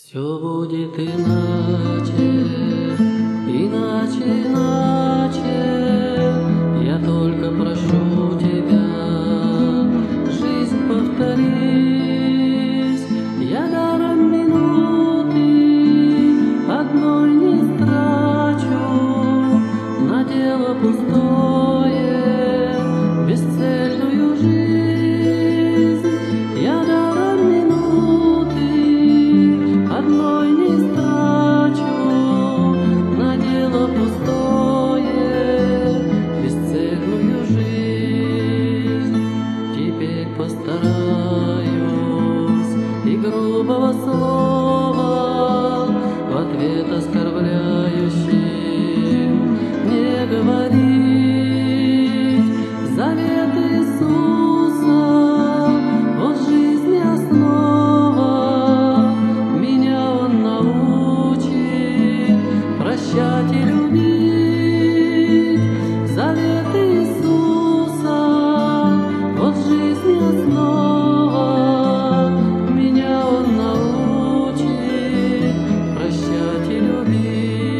Все будет иначе, иначе, иначе. Я только прошу тебя, жизнь повторись. Я даром минуты одной не страчу на дело пустое, бесцельную жизнь. Я даром минуты одной не страчу на дело пустое, бесцельную жизнь. Теперь постараюсь и грубого слова в ответ оскорбляющим не говорить. Завет Иисуса, вот жизни основа, меня Он научит прощать и любить. Завет Иисуса, вот жизни основа, меня Он научит прощать и любить.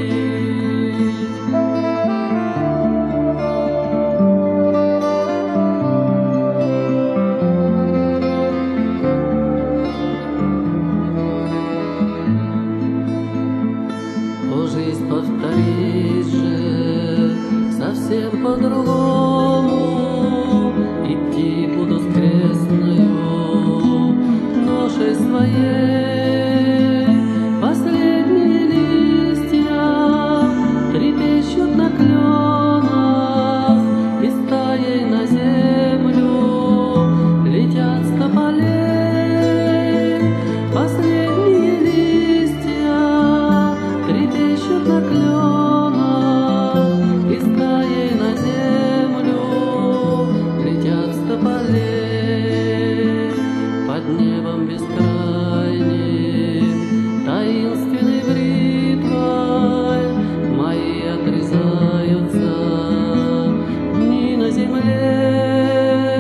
О, жизнь повторись же совсем по-другому, идти буду с крестною ношей своей. Последние листья трепещут на кленах и стаей на землю летят с тополей. Последние листья трепещут на кленах и стаей на землю летят с тополей. Под небом бескрайним таинственной бритвой мои отрезаются дни на земле.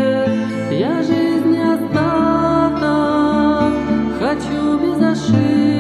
Я жизни остаток хочу без ошибок